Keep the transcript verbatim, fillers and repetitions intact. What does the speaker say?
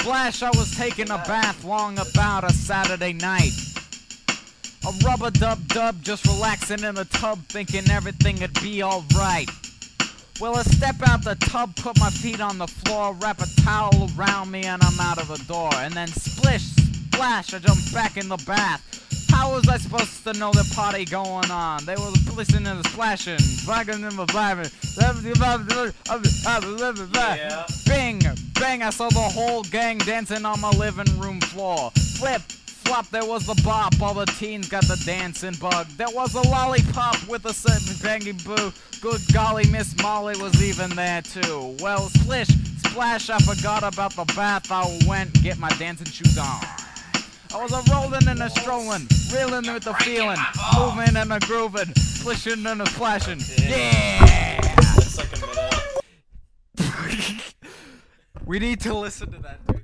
splash, I was taking a bath long about a Saturday night. A rubber dub dub, just relaxing in the tub, thinking everything would be alright. Well, I step out the tub, put my feet on the floor, wrap a towel around me, and I'm out of the door. And then splish, splash, I jump back in the bath. How was I supposed to know the party going on? They were listening and splashing, bragging and vibing. Yeah. Bing, bang, I saw the whole gang dancing on my living room floor. Flip, flop, there was the bop, all the teens got the dancing bug. There was a lollipop with a banging boo. Good golly, Miss Molly was even there too. Well, splish, splash, I forgot about the bath. I went and get my dancing shoes on. I was a rolling and a strolling, reeling with the feeling, moving and a grooving, splishing and a splashing. Yeah! That's like a minute. We need to listen to that, dude.